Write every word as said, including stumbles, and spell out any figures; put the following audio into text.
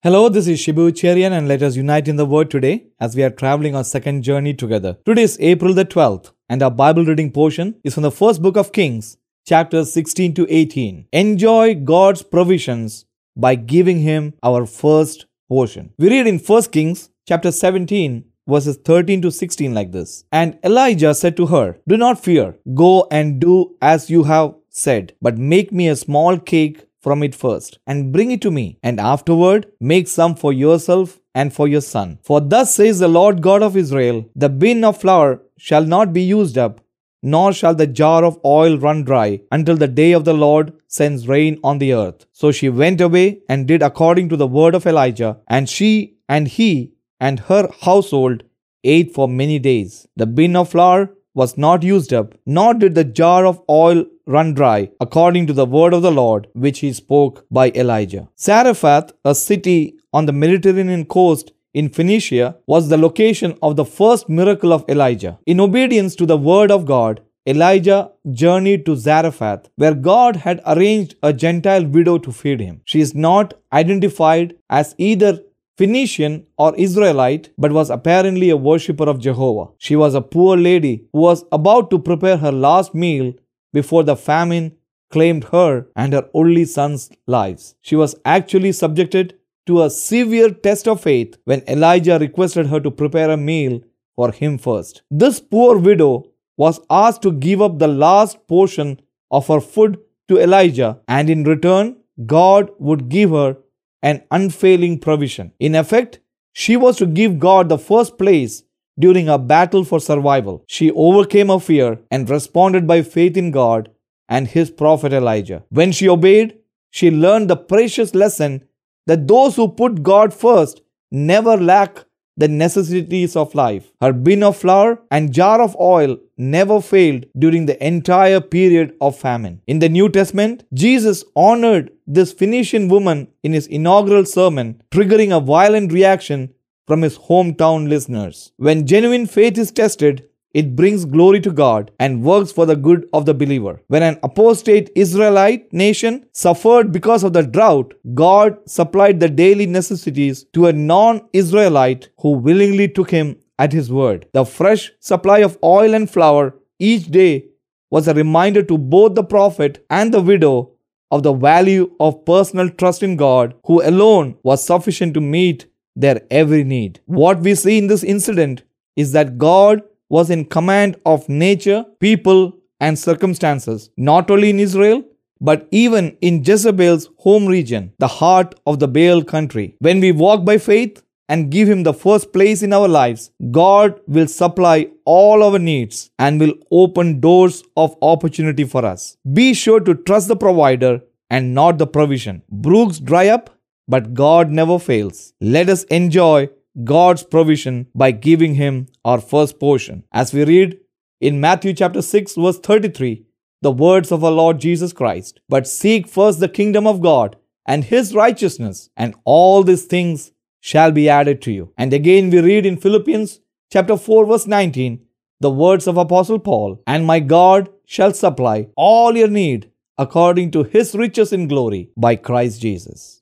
Hello, this is Shibu Cherian and let us unite in the Word today as we are traveling our second journey together. Today is April the twelfth and our Bible reading portion is from the first book of Kings, chapters sixteen to eighteen. Enjoy God's provisions by giving Him our first portion. We read in First Kings chapter seventeen verses thirteen to sixteen like this. And Elijah said to her, "Do not fear, go and do as you have said, but make me a small cake from it first, and bring it to me, and afterward make some for yourself and for your son. For thus says the Lord God of Israel, the bin of flour shall not be used up, nor shall the jar of oil run dry, until the day of the Lord sends rain on the earth." So she went away and did according to the word of Elijah, and she and he and her household ate for many days. The bin of flour was not used up, nor did the jar of oil run dry, according to the word of the Lord, which he spoke by Elijah. Zarephath, a city on the Mediterranean coast in Phoenicia, was the location of the first miracle of Elijah. In obedience to the word of God, Elijah journeyed to Zarephath, where God had arranged a Gentile widow to feed him. She is not identified as either Phoenician or Israelite, but was apparently a worshipper of Jehovah. She was a poor lady who was about to prepare her last meal before the famine claimed her and her only son's lives. She was actually subjected to a severe test of faith when Elijah requested her to prepare a meal for him first. This poor widow was asked to give up the last portion of her food to Elijah, and in return, God would give her an unfailing provision. In effect, she was to give God the first place during a battle for survival. She overcame her fear and responded by faith in God and His prophet Elijah. When she obeyed, she learned the precious lesson that those who put God first never lack the necessities of life. Her bin of flour and jar of oil never failed during the entire period of famine. In the New Testament, Jesus honored this Phoenician woman in his inaugural sermon, triggering a violent reaction from his hometown listeners. When genuine faith is tested, it brings glory to God and works for the good of the believer. When an apostate Israelite nation suffered because of the drought, God supplied the daily necessities to a non-Israelite who willingly took him at his word. The fresh supply of oil and flour each day was a reminder to both the prophet and the widow of the value of personal trust in God, who alone was sufficient to meet their every need. What we see in this incident is that God was in command of nature, people, and circumstances, not only in Israel, but even in Jezebel's home region, the heart of the Baal country. When we walk by faith and give Him the first place in our lives, God will supply all our needs and will open doors of opportunity for us. Be sure to trust the provider and not the provision. Brooks dry up, but God never fails. Let us enjoy God's provision by giving Him our first portion. As we read in Matthew chapter six verse thirty-three, the words of our Lord Jesus Christ, "But seek first the kingdom of God and His righteousness, and all these things shall be added to you." And again we read in Philippians chapter four verse nineteen, the words of Apostle Paul, "And my God shall supply all your need according to His riches in glory by Christ Jesus."